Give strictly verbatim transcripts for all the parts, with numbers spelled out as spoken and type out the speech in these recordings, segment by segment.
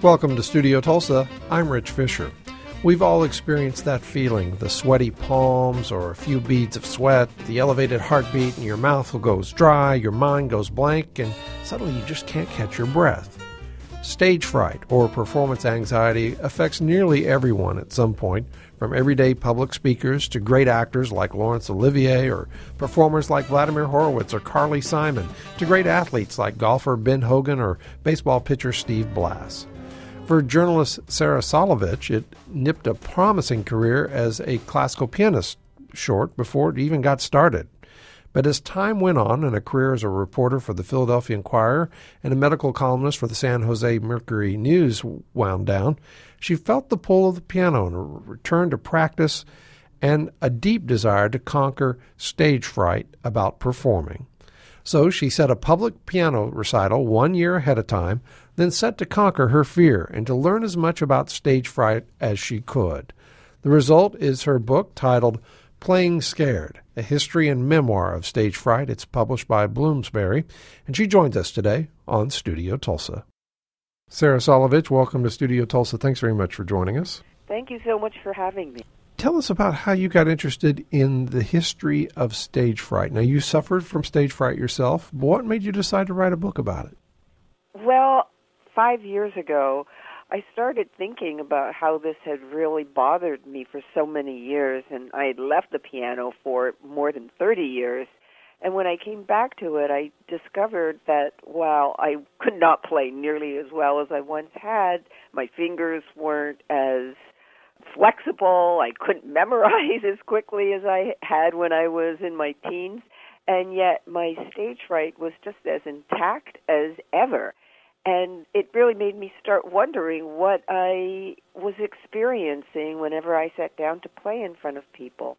Welcome to Studio Tulsa. I'm Rich Fisher. We've all experienced that feeling, the sweaty palms or a few beads of sweat, the elevated heartbeat, and your mouth goes dry, your mind goes blank, and suddenly you just can't catch your breath. Stage fright or performance anxiety affects nearly everyone at some point, from everyday public speakers to great actors like Laurence Olivier or performers like Vladimir Horowitz or Carly Simon to great athletes like golfer Ben Hogan or baseball pitcher Steve Blass. For journalist Sara Solovich, it nipped a promising career as a classical pianist short before it even got started. But as time went on and a career as a reporter for the Philadelphia Inquirer and a medical columnist for the San Jose Mercury News wound down, she felt the pull of the piano and a return to practice and a deep desire to conquer stage fright about performing. So she set a public piano recital one year ahead of time, then set to conquer her fear and to learn as much about stage fright as she could. The result is her book titled Playing Scared, A History and Memoir of Stage Fright. It's published by Bloomsbury, and she joins us today on Studio Tulsa. Sara Solovich, welcome to Studio Tulsa. Thanks very much for joining us. Thank you so much for having me. Tell us about how you got interested in the history of stage fright. Now, you suffered from stage fright yourself. What made you decide to write a book about it? Well, five years ago, I started thinking about how this had really bothered me for so many years, and I had left the piano for more than thirty years. And when I came back to it, I discovered that while I could not play nearly as well as I once had, my fingers weren't as flexible, I couldn't memorize as quickly as I had when I was in my teens, and yet my stage fright was just as intact as ever. And it really made me start wondering what I was experiencing whenever I sat down to play in front of people.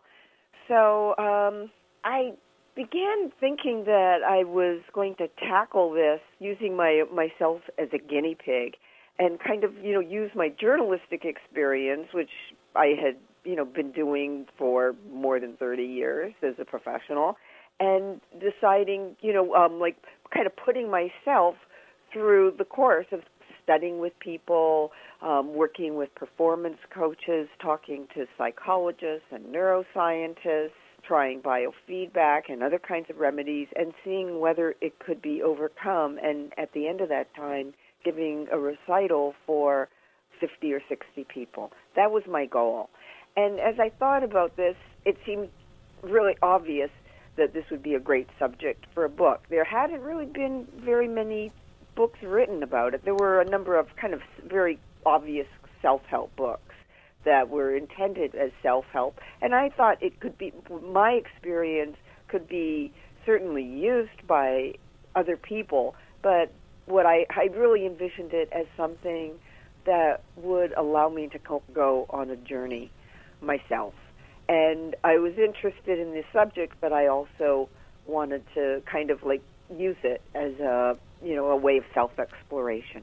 So um, I began thinking that I was going to tackle this using my myself as a guinea pig and kind of, you know, use my journalistic experience, which I had, you know, been doing for more than thirty years as a professional, and deciding, you know, um, like kind of putting myself through the course of studying with people, um, working with performance coaches, talking to psychologists and neuroscientists, trying biofeedback and other kinds of remedies, and seeing whether it could be overcome, and at the end of that time, giving a recital for fifty or sixty people. That was my goal. And as I thought about this, it seemed really obvious that this would be a great subject for a book. There hadn't really been very many books written about it. There were a number of kind of very obvious self-help books that were intended as self-help, and I thought it could be, my experience could be certainly used by other people, but what I, I really envisioned it as something that would allow me to go on a journey myself. And I was interested in this subject, but I also wanted to kind of like use it as a, you know, a way of self-exploration.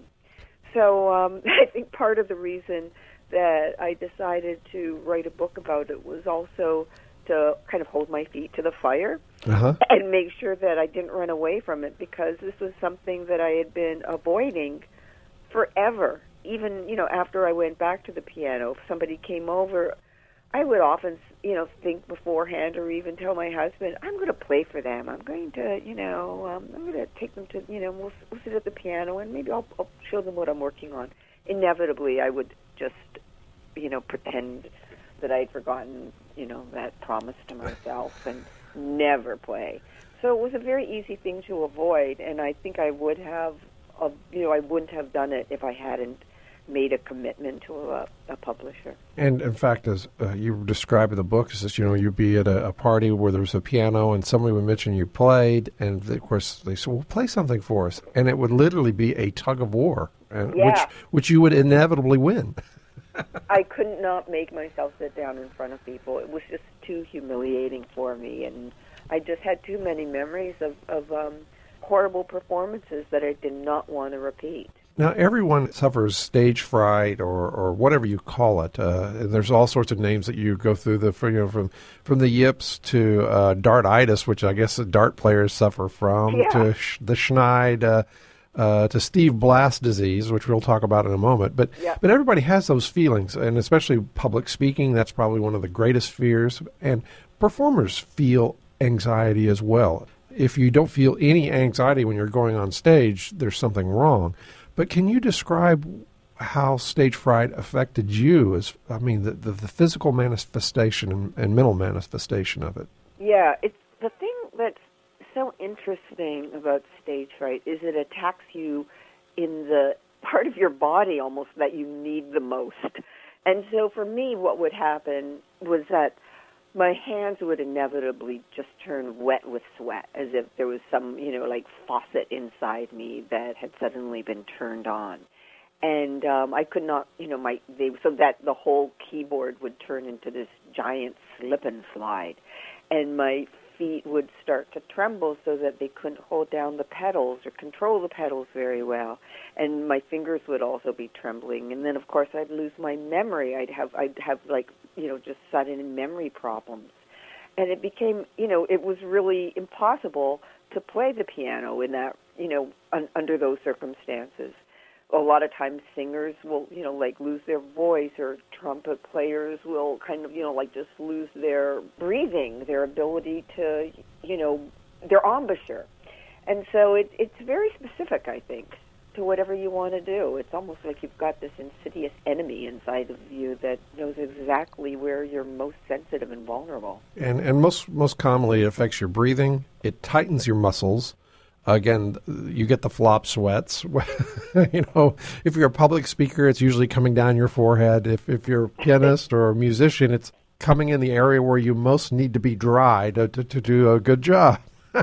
So um, I think part of the reason that I decided to write a book about it was also to kind of hold my feet to the fire uh-huh. and make sure that I didn't run away from it, because this was something that I had been avoiding forever. Even, you know, after I went back to the piano, if somebody came over, I would often, you know, think beforehand or even tell my husband, I'm going to play for them. I'm going to, you know, um, I'm going to take them to, you know, we'll, we'll sit at the piano and maybe I'll, I'll show them what I'm working on. Inevitably, I would just, you know, pretend that I'd forgotten, you know, that promise to myself and never play. So it was a very easy thing to avoid, and I think I would have, uh, you know, I wouldn't have done it if I hadn't made a commitment to a, a publisher. And in fact, as uh, you describe in the book, is that, you know, you'd be at a, a party where there was a piano and somebody would mention you played, and of course they said, well, play something for us. And it would literally be a tug of war, and, yeah. which, which you would inevitably win. I could not make myself sit down in front of people. It was just too humiliating for me, and I just had too many memories of, of um, horrible performances that I did not want to repeat. Now, everyone suffers stage fright or, or whatever you call it. Uh, and there's all sorts of names that you go through, the you know, from from the yips to uh, dartitis, which I guess the dart players suffer from, yeah. to sh- the schneid. Uh, uh, to Steve Blass disease, which we'll talk about in a moment. But yeah. but everybody has those feelings, and especially public speaking, that's probably one of the greatest fears. And performers feel anxiety as well. If you don't feel any anxiety when you're going on stage, there's something wrong. But can you describe how stage fright affected you, as I mean, the, the, the physical manifestation and, and mental manifestation of it? Yeah, it's the thing that's so interesting about stage fright is it attacks you in the part of your body almost that you need the most. And so for me, what would happen was that my hands would inevitably just turn wet with sweat, as if there was some, you know, like faucet inside me that had suddenly been turned on. And um, I could not, you know, my they so that the whole keyboard would turn into this giant slip and slide. And my feet would start to tremble so that they couldn't hold down the pedals or control the pedals very well. And my fingers would also be trembling. And then, of course, I'd lose my memory. I'd have, I'd have like, you know, just sudden memory problems. And it became, you know, it was really impossible to play the piano in that, you know, un- under those circumstances. A lot of times singers will, you know, like lose their voice, or trumpet players will kind of, you know, like just lose their breathing, their ability to, you know, their embouchure. And so it, it's very specific, I think, to whatever you want to do. It's almost like you've got this insidious enemy inside of you that knows exactly where you're most sensitive and vulnerable. And and most most commonly it affects your breathing. It tightens your muscles. Again, you get the flop sweats. You know, if you're a public speaker, it's usually coming down your forehead. If if you're a pianist or a musician, it's coming in the area where you most need to be dry to to, to do a good job.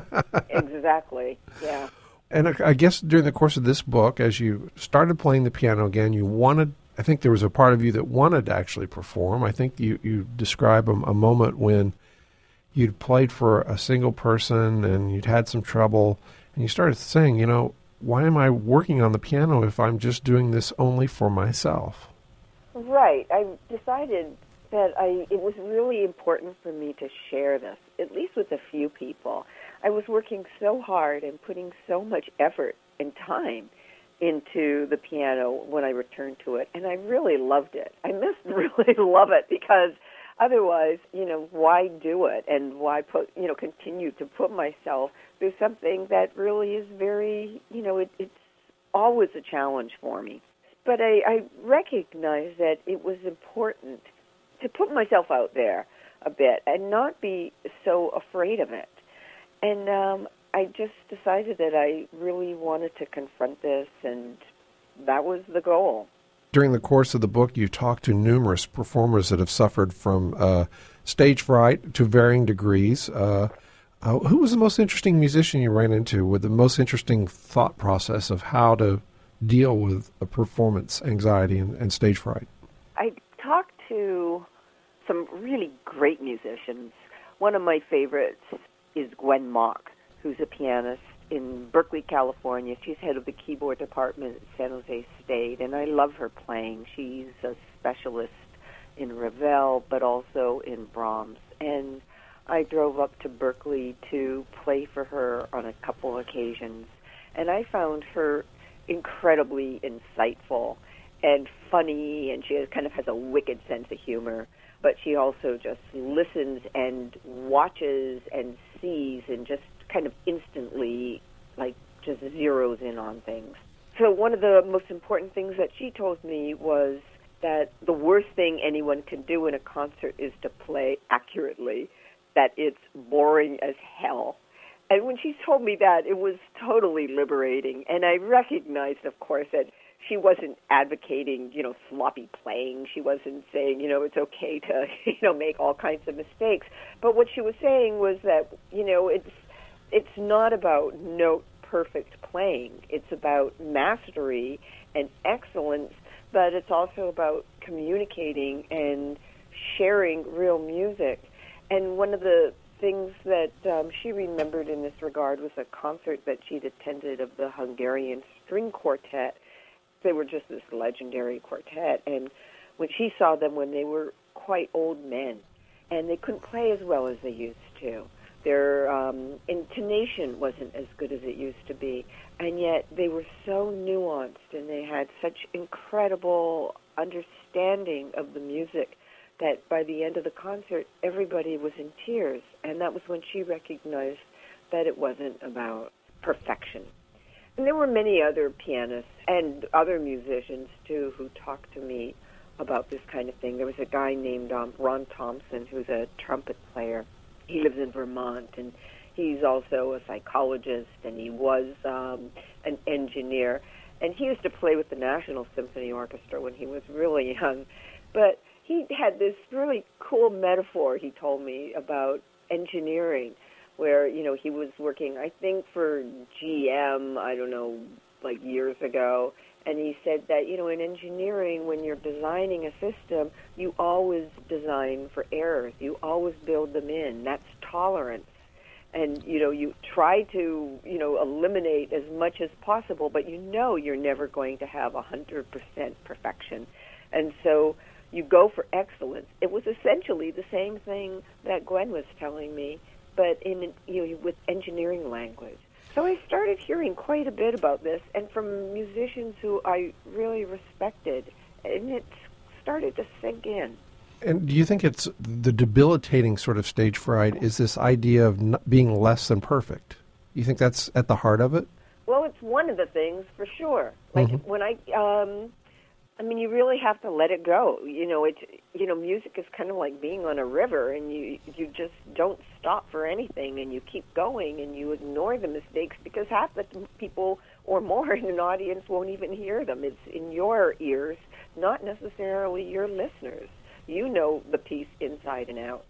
Exactly, yeah. And I, I guess during the course of this book, as you started playing the piano again, you wanted, I think there was a part of you that wanted to actually perform. I think you, you describe a, a moment when you'd played for a single person and you'd had some trouble, and you started saying, you know, why am I working on the piano if I'm just doing this only for myself? Right. I decided that I it was really important for me to share this, at least with a few people. I was working so hard and putting so much effort and time into the piano when I returned to it, and I really loved it. I must really love it, because otherwise, you know, why do it, and why put, you know, continue to put myself through something that really is very, you know, it, it's always a challenge for me. But I, I recognize that it was important to put myself out there a bit and not be so afraid of it. And um, I just decided that I really wanted to confront this, and that was the goal. During the course of the book, you talked to numerous performers that have suffered from uh, stage fright to varying degrees. Uh, uh, who was the most interesting musician you ran into with the most interesting thought process of how to deal with a performance anxiety and, and stage fright? I talked to some really great musicians. One of my favorites is Gwen Mock, who's a pianist in Berkeley, California. She's head of the keyboard department at San Jose State, and I love her playing. She's a specialist in Ravel, but also in Brahms. And I drove up to Berkeley to play for her on a couple occasions, and I found her incredibly insightful and funny, and she has, kind of has a wicked sense of humor. But she also just listens and watches and sees and just kind of instantly, like, just zeroes in on things. So one of the most important things that she told me was that the worst thing anyone can do in a concert is to play accurately, that it's boring as hell. And when she told me that, it was totally liberating. And I recognized, of course, that she wasn't advocating, you know, sloppy playing. She wasn't saying, you know, it's okay to, you know, make all kinds of mistakes. But what she was saying was that, you know, it's it's not about note perfect playing. It's about mastery and excellence, but it's also about communicating and sharing real music. And one of the things that um, she remembered in this regard was a concert that she'd attended of the Hungarian String Quartet. They were just this legendary quartet, and when she saw them when they were quite old men, and they couldn't play as well as they used to, Their um, intonation wasn't as good as it used to be, and yet they were so nuanced, and they had such incredible understanding of the music that by the end of the concert, everybody was in tears, and that was when she recognized that it wasn't about perfection. And there were many other pianists and other musicians, too, who talked to me about this kind of thing. There was a guy named um, Ron Thompson, who's a trumpet player. He lives in Vermont, and he's also a psychologist, and he was um, an engineer. And he used to play with the National Symphony Orchestra when he was really young. But he had this really cool metaphor, he told me, about engineering, where, you know, he was working, I think, for G M, I don't know, like years ago. And he said that, you know, in engineering, when you're designing a system, you always design for errors. You always build them in. That's tolerance. And, you know, you try to, you know, eliminate as much as possible, but you know you're never going to have one hundred percent perfection. And so you go for excellence. It was essentially the same thing that Gwen was telling me, but in, you know, with engineering language. So I started hearing quite a bit about this, and from musicians who I really respected, and it started to sink in. And do you think it's the debilitating sort of stage fright is this idea of not being less than perfect? You think that's at the heart of it? Well, it's one of the things for sure. Like mm-hmm. when I, um, I mean, you really have to let it go. You know, it. You know, music is kind of like being on a river, and you you just don't stop for anything, and you keep going, and you ignore the mistakes because half the people or more in an audience won't even hear them. It's in your ears, not necessarily your listeners. You know the piece inside and out.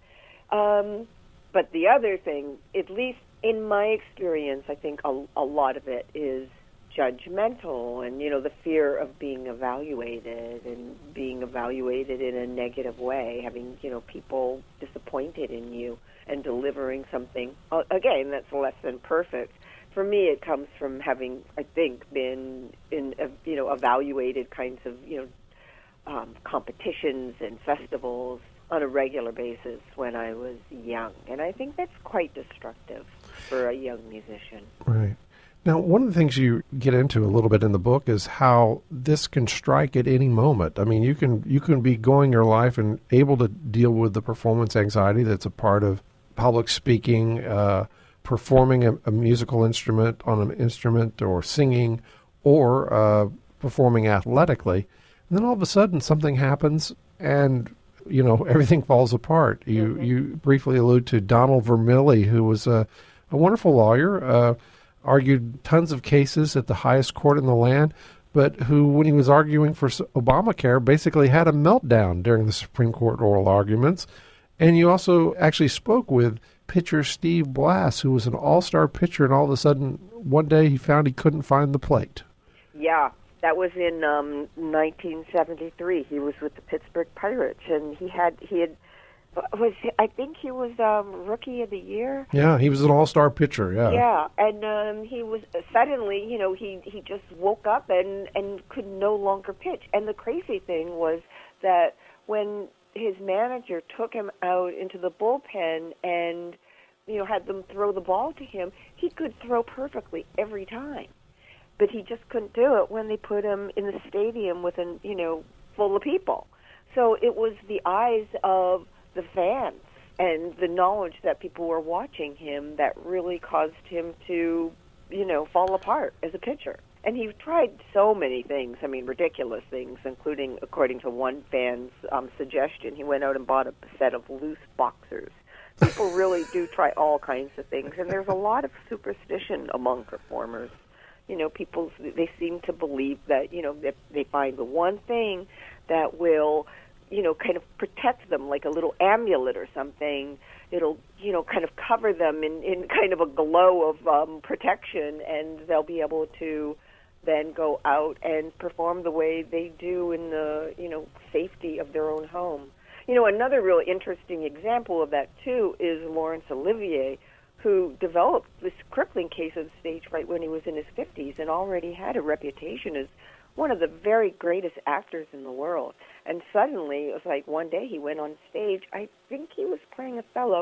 Um, but the other thing, at least in my experience, I think a, a lot of it is judgmental, and, you know, the fear of being evaluated and being evaluated in a negative way, having, you know, people disappointed in you and delivering something, again, that's less than perfect. For me, it comes from having, I think, been in, you know, evaluated kinds of, you know, Um, competitions and festivals on a regular basis when I was young. And I think that's quite destructive for a young musician. Right. Now, one of the things you get into a little bit in the book is how this can strike at any moment. I mean, you can you can be going your life and able to deal with the performance anxiety that's a part of public speaking, uh, performing a, a musical instrument on an instrument, or singing, or uh, performing athletically. And then all of a sudden something happens and, you know, everything falls apart. You mm-hmm. you briefly allude to Donald Vermilye, who was a, a wonderful lawyer, uh, argued tons of cases at the highest court in the land, but who, when he was arguing for Obamacare, basically had a meltdown during the Supreme Court oral arguments. And you also actually spoke with pitcher Steve Blass, who was an all-star pitcher, and all of a sudden one day he found he couldn't find the plate. Yeah. That was in um, nineteen seventy-three. He was with the Pittsburgh Pirates, and he had he had was I think he was um, Rookie of the Year. Yeah, he was an all-star pitcher. Yeah, yeah, and um, he was uh, suddenly, you know, he he just woke up and and could no longer pitch. And the crazy thing was that when his manager took him out into the bullpen and, you know, had them throw the ball to him, he could throw perfectly every time. But he just couldn't do it when they put him in the stadium with, an, you know, full of people. So it was the eyes of the fans and the knowledge that people were watching him that really caused him to, you know, fall apart as a pitcher. And he tried so many things, I mean, ridiculous things, including, according to one fan's um, suggestion, he went out and bought a set of loose boxers. People really do try all kinds of things, and there's a lot of superstition among performers. You know, people, they seem to believe that, you know, if they find the one thing that will, you know, kind of protect them, like a little amulet or something, it'll, you know, kind of cover them in, in kind of a glow of um, protection, and they'll be able to then go out and perform the way they do in the, you know, safety of their own home. You know, another really interesting example of that, too, is Laurence Olivier, who developed this crippling case of stage fright when he was in his fifties and already had a reputation as one of the very greatest actors in the world. And suddenly, it was like one day he went on stage, I think he was playing Othello,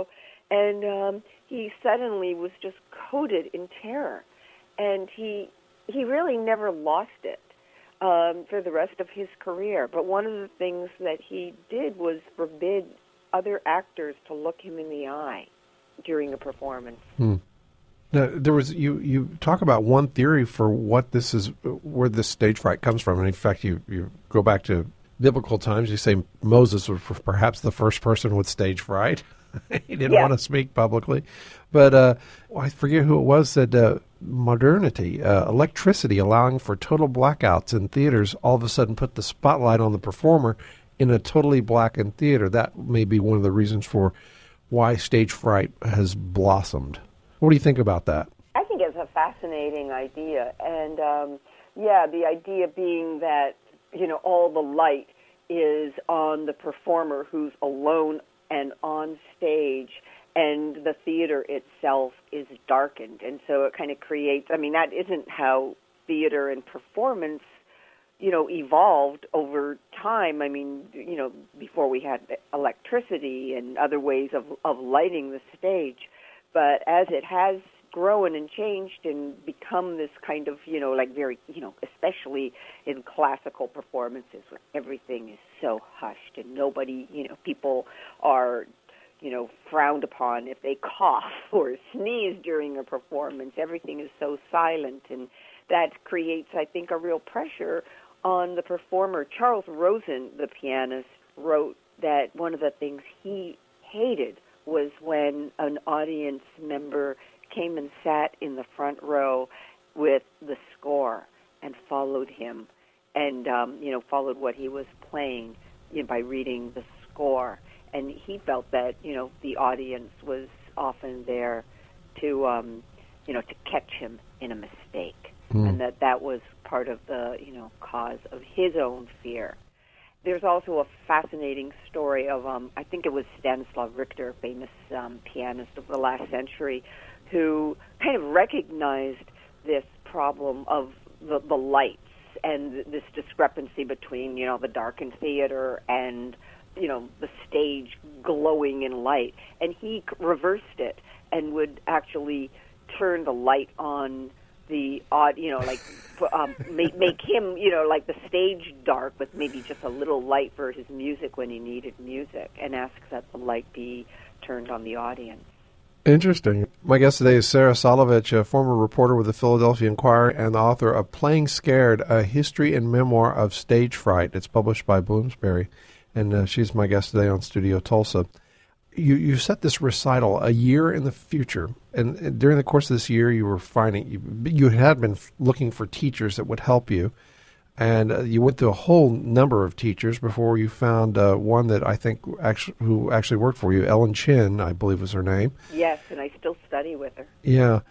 And um, he suddenly was just coated in terror. And he he really never lost it um, for the rest of his career. But one of the things that he did was forbid other actors to look him in the eye during a performance. Hmm. Now, there was you, you talk about one theory for what this is, where this stage fright comes from. And in fact, you, you go back to biblical times. You say Moses was perhaps the first person with stage fright. He didn't yeah. want to speak publicly. But uh, I forget who it was said uh, modernity, uh, electricity allowing for total blackouts in theaters all of a sudden put the spotlight on the performer in a totally blackened theater. That may be one of the reasons for why stage fright has blossomed. What do you think about that? I think it's a fascinating idea. And, um, yeah, the idea being that, you know, all the light is on the performer who's alone and on stage, and the theater itself is darkened. And so it kind of creates, I mean, that isn't how theater and performance, you know, evolved over time. I mean, you know, before we had electricity and other ways of, of lighting the stage. But as it has grown and changed and become this kind of, you know, like very, you know, especially in classical performances when everything is so hushed and nobody, you know, people are, you know, frowned upon if they cough or sneeze during a performance. Everything is so silent, and that creates, I think, a real pressure on the performer. Charles Rosen, the pianist, wrote that one of the things he hated was when an audience member came and sat in the front row with the score and followed him and, um, you know, followed what he was playing, you know, by reading the score. And he felt that, you know, the audience was often there to, um, you know, to catch him in a mistake. Mm. And that that was part of the, you know, cause of his own fear. There's also a fascinating story of, um, I think it was Stanislav Richter, famous um, pianist of the last century, who kind of recognized this problem of the, the lights and this discrepancy between, you know, the darkened theater and, you know, the stage glowing in light. And he reversed it and would actually turn the light on the odd, you know, like um, make, make him, you know, like the stage dark with maybe just a little light for his music when he needed music, and ask that the light be turned on the audience. Interesting. My guest today is Sarah Solovich, a former reporter with the Philadelphia Inquirer and the author of Playing Scared, A History and Memoir of Stage Fright. It's published by Bloomsbury, and uh, she's my guest today on Studio Tulsa. You you set this recital a year in the future, and, and during the course of this year, you were finding you, you had been looking for teachers that would help you, and uh, you went through a whole number of teachers before you found uh, one that I think actually who actually worked for you, Ellen Chin, I believe was her name. Yes, and I still study with her. Yeah.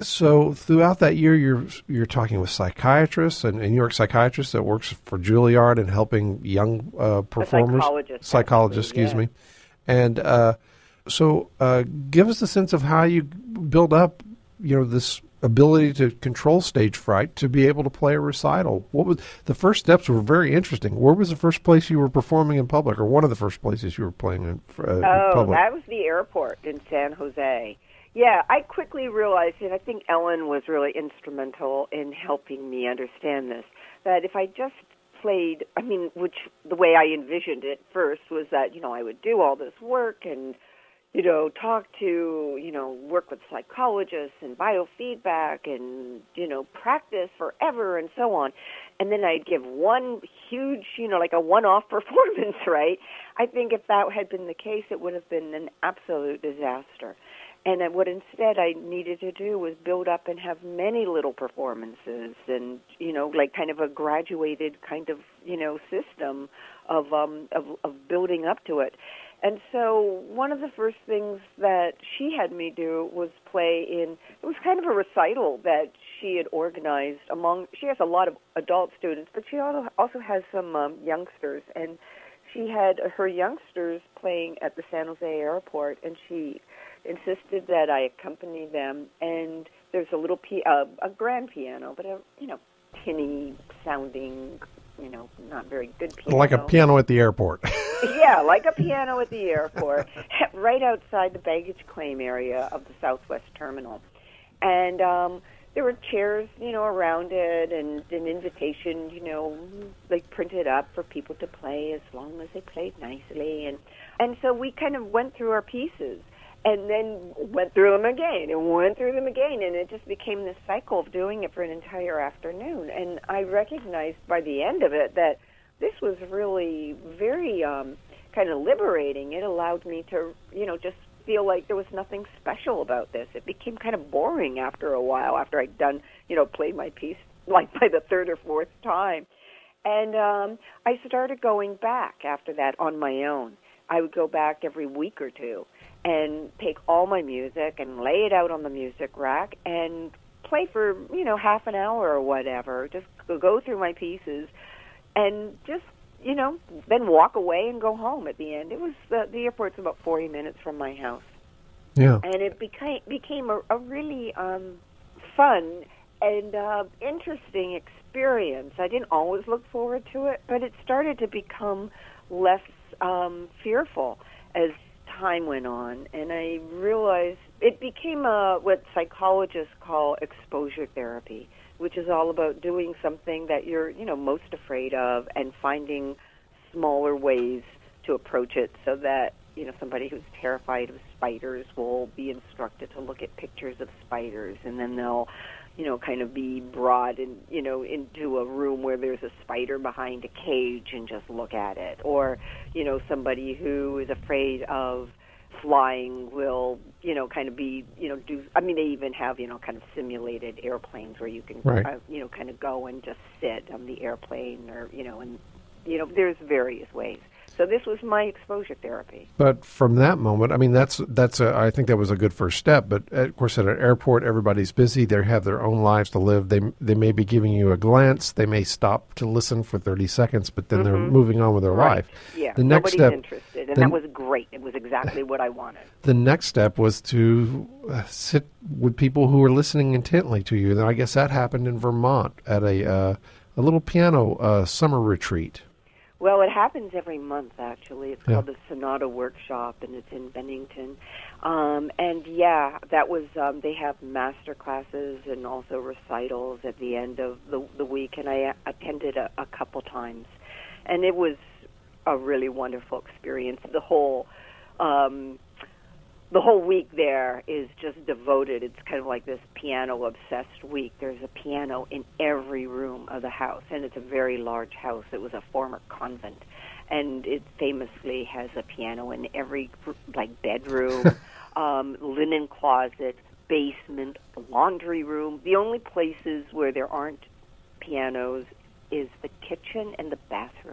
So throughout that year, you're you're talking with psychiatrists and a New York psychiatrist that works for Juilliard and helping young uh, performers. A psychologist. Psychologist, excuse yeah. me. And uh, so uh, give us a sense of how you build up, you know, this ability to control stage fright to be able to play a recital. What was the first steps were very interesting. Where was the first place you were performing in public, or one of the first places you were playing in, uh, oh, in public? Oh, that was the airport in San Jose. Yeah, I quickly realized, and I think Ellen was really instrumental in helping me understand this, that if I just played, I mean, which the way I envisioned it first was that, you know, I would do all this work and, you know, talk to, you know, work with psychologists and biofeedback and, you know, practice forever and so on. And then I'd give one huge, you know, like a one-off performance, right? I think if that had been the case, it would have been an absolute disaster. And what instead I needed to do was build up and have many little performances and, you know, like kind of a graduated kind of, you know, system of um, of, of building up to it. And so one of the first things that she had me do was play in, it was kind of a recital that she had organized among, she has a lot of adult students, but she also, also has some um, youngsters. And she had her youngsters playing at the San Jose airport, and she insisted that I accompany them, and there's a little, p- uh, a grand piano, but a, you know, tinny sounding, you know, not very good piano. Like a piano at the airport. Yeah, like a piano at the airport, right outside the baggage claim area of the Southwest Terminal. And um, there were chairs, you know, around it, and an invitation, you know, like printed up for people to play as long as they played nicely. And, and so we kind of went through our pieces. And then went through them again, and went through them again, and it just became this cycle of doing it for an entire afternoon. And I recognized by the end of it that this was really very um, kind of liberating. It allowed me to, you know, just feel like there was nothing special about this. It became kind of boring after a while, after I'd done, you know, played my piece like by the third or fourth time. And um, I started going back after that on my own. I would go back every week or two and take all my music and lay it out on the music rack and play for, you know, half an hour or whatever, just go through my pieces and just, you know, then walk away and go home at the end. It was, uh, the airport's about forty minutes from my house. Yeah. And it became, became a, a really um, fun and uh, interesting experience. I didn't always look forward to it, but it started to become less um, fearful as time went on, and I realized it became a, what psychologists call exposure therapy, which is all about doing something that you're, you know, most afraid of and finding smaller ways to approach it so that, you know, somebody who's terrified of spiders will be instructed to look at pictures of spiders, and then they'll, you know, kind of be brought in, you know, into a room where there's a spider behind a cage and just look at it. Or, you know, somebody who is afraid of flying will, you know, kind of be, you know, do, I mean, they even have, you know, kind of simulated airplanes where you can, right. uh, you know, kind of go and just sit on the airplane or, you know, and, you know, there's various ways. So this was my exposure therapy. But from that moment, I mean, that's that's a, I think that was a good first step. But of course, at an airport, everybody's busy. They have their own lives to live. They they may be giving you a glance. They may stop to listen for thirty seconds, but then mm-hmm. they're moving on with their right. life. Yeah, the next nobody's step, interested, and the, that was great. It was exactly what I wanted. The next step was to uh, sit with people who were listening intently to you. And I guess that happened in Vermont at a uh, a little piano uh, summer retreat. Well, it happens every month, actually. It's yeah. called the Sonata Workshop, and it's in Bennington. Um, and, yeah, that was, um, they have master classes and also recitals at the end of the, the week, and I attended a, a couple times. And it was a really wonderful experience. The whole um, the whole week there is just devoted. It's kind of like this piano-obsessed week. There's a piano in every room of the house, and it's a very large house. It was a former convent, and it famously has a piano in every, like, bedroom, um, linen closet, basement, laundry room. The only places where there aren't pianos is the kitchen and the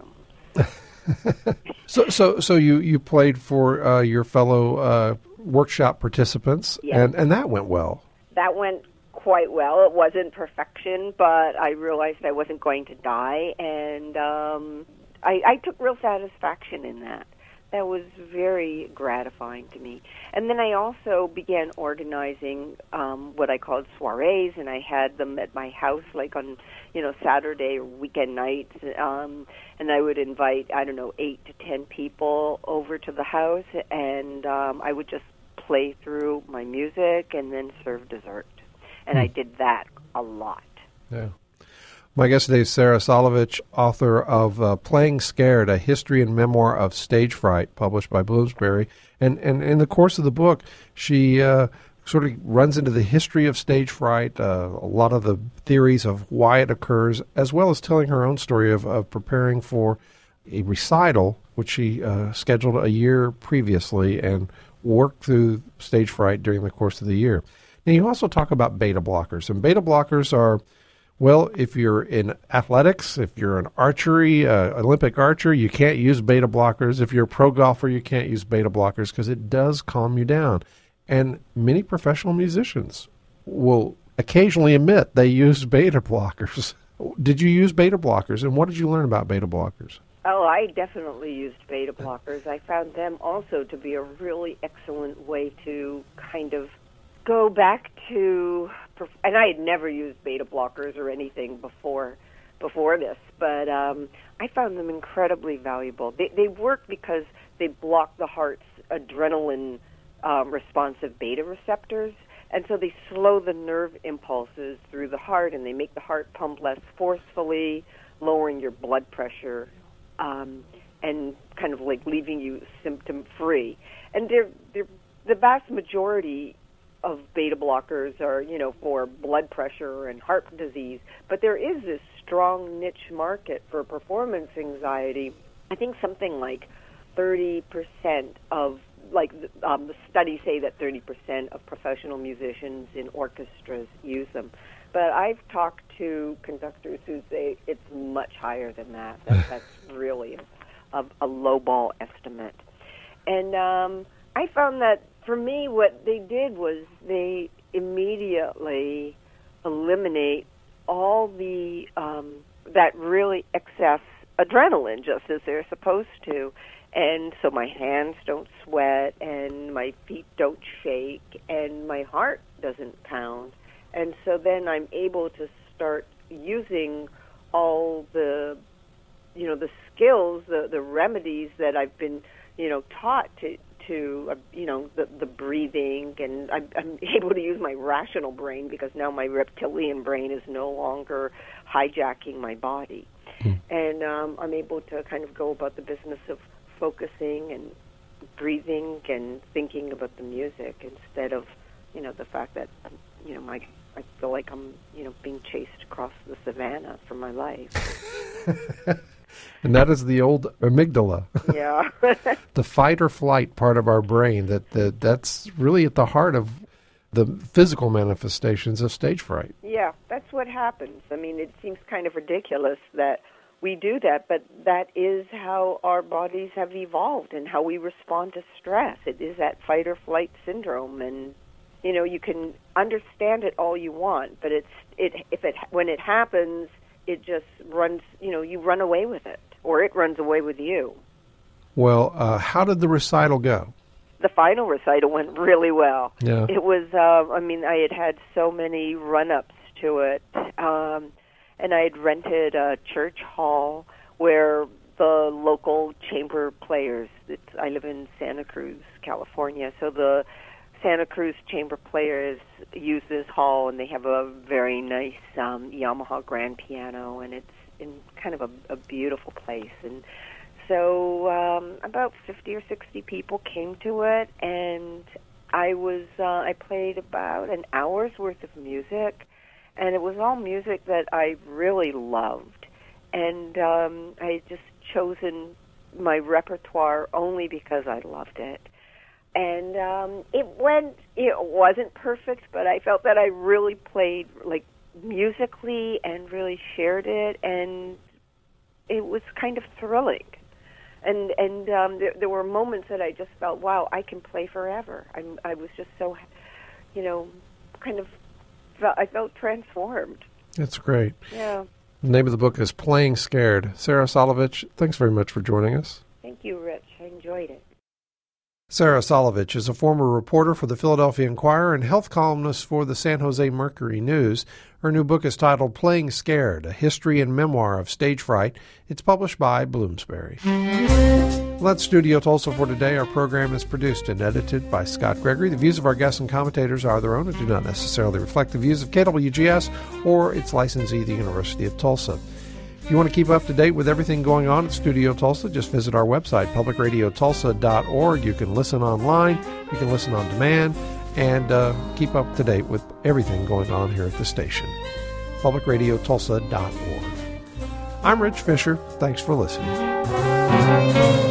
bathrooms. so, so, so you, you played for uh, your fellow uh, workshop participants, yes. and, and that went well. That went quite well. It wasn't perfection, but I realized I wasn't going to die, and um, I, I took real satisfaction in that. That was very gratifying to me. And then I also began organizing um, what I called soirees, and I had them at my house, like on, you know, Saturday or weekend nights. Um, and I would invite, I don't know, eight to ten people over to the house, and um, I would just play through my music and then serve dessert. And hmm. I did that a lot. Yeah. My guest today is Sara Solovich, author of uh, Playing Scared, A History and Memoir of Stage Fright, published by Bloomsbury. And, and in the course of the book, she uh, sort of runs into the history of stage fright, uh, a lot of the theories of why it occurs, as well as telling her own story of, of preparing for a recital, which she uh, scheduled a year previously and worked through stage fright during the course of the year. Now, you also talk about beta blockers, and beta blockers are... Well, if you're in athletics, if you're an archery, uh, Olympic archer, you can't use beta blockers. If you're a pro golfer, you can't use beta blockers because it does calm you down. And many professional musicians will occasionally admit they use beta blockers. Did you use beta blockers, and what did you learn about beta blockers? Oh, I definitely used beta blockers. I found them also to be a really excellent way to kind of go back to, and I had never used beta blockers or anything before before this, but um, I found them incredibly valuable. They, they work because they block the heart's adrenaline um, responsive beta receptors, and so they slow the nerve impulses through the heart, and they make the heart pump less forcefully, lowering your blood pressure, um, and kind of like leaving you symptom-free. And they're, they're, the vast majority of beta blockers are, you know, for blood pressure and heart disease, but there is this strong niche market for performance anxiety. I think something like thirty percent of, like, um, the studies say that thirty percent of professional musicians in orchestras use them. But I've talked to conductors who say it's much higher than that. that that's really a, a, a lowball estimate. And um, I found that, for me, what they did was they immediately eliminate all the um, that really excess adrenaline, just as they're supposed to. And so my hands don't sweat, and my feet don't shake, and my heart doesn't pound. And so then I'm able to start using all the, you know, the skills, the, the remedies that I've been, you know, taught to, to uh, you know, the, the breathing, and I'm, I'm able to use my rational brain because now my reptilian brain is no longer hijacking my body. Hmm. And um, I'm able to kind of go about the business of focusing and breathing and thinking about the music instead of, you know, the fact that, you know, my I feel like I'm, you know, being chased across the savannah for my life. And that is the old amygdala. Yeah. The fight or flight part of our brain, that, that that's really at the heart of the physical manifestations of stage fright. Yeah, that's what happens. I mean, it seems kind of ridiculous that we do that, but that is how our bodies have evolved and how we respond to stress. It is that fight or flight syndrome, and you know, you can understand it all you want, but it's it if it when it happens, it just runs, you know, you run away with it, or it runs away with you. Well, uh, how did the recital go? The final recital went really well. Yeah. It was, uh, I mean, I had had so many run-ups to it, um, and I had rented a church hall where the local chamber players, it's, I live in Santa Cruz, California, so the Santa Cruz chamber players use this hall, and they have a very nice um, Yamaha grand piano, and it's in kind of a, a beautiful place. And so um, about fifty or sixty people came to it, and I was uh, I played about an hour's worth of music, and it was all music that I really loved, and um, I had just chosen my repertoire only because I loved it. And um, it went, it wasn't perfect, but I felt that I really played, like, musically and really shared it, and it was kind of thrilling. And and um, there, there were moments that I just felt, wow, I can play forever. I'm, I was just so, you know, kind of, felt, I felt transformed. That's great. Yeah. The name of the book is Playing Scared. Sarah Solovich, thanks very much for joining us. Thank you, Rich. I enjoyed it. Sarah Solovich is a former reporter for the Philadelphia Inquirer and health columnist for the San Jose Mercury News. Her new book is titled Playing Scared, A History and Memoir of Stage Fright. It's published by Bloomsbury. Well, that's Studio Tulsa for today. Our program is produced and edited by Scott Gregory. The views of our guests and commentators are their own and do not necessarily reflect the views of K W G S or its licensee, the University of Tulsa. If you want to keep up to date with everything going on at Studio Tulsa, just visit our website, public radio tulsa dot org. You can listen online, you can listen on demand, and uh, keep up to date with everything going on here at the station, public radio tulsa dot org. I'm Rich Fisher. Thanks for listening.